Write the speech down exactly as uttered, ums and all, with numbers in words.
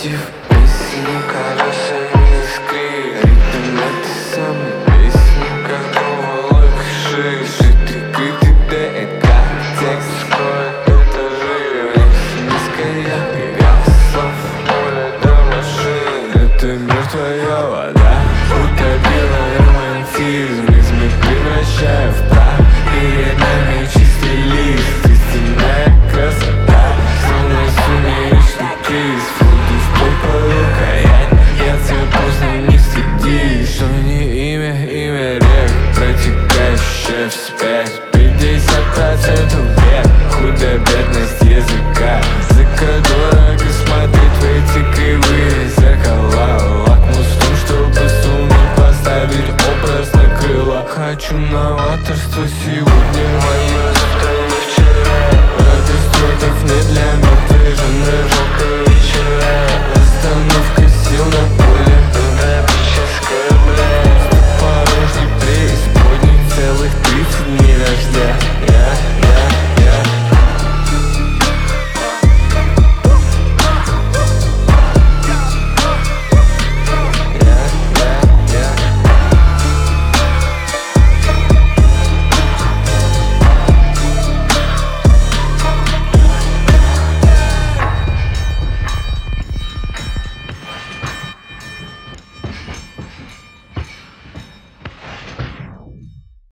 против песни колесами искри. Ритм этой самой песни, как проволок шеи. Шитый, крытый ДЭК, текст скроет этажи. Вниз низкая игра слов, поле до машин. Это мертвая вода утопила романтизм. Ритмы превращая в прах. Перед нами чистый лист, истинная красота. Словно сумеречный приз, флоту в пол по рукоять. Я тебя поздно, не стыдись. Что не имя, имя рек, протекающая вспять. Пятьдесят процентов век, худая бедность языка. Языка дорого смотреть в эти кривые зеркала. Лакмус в том, чтобы суметь поставить образ на крыло. Хочу новаторство сегодня, мое завтра не вчера. Радость трудов не для мертвых, жанры жалко вечера. Остановка сил на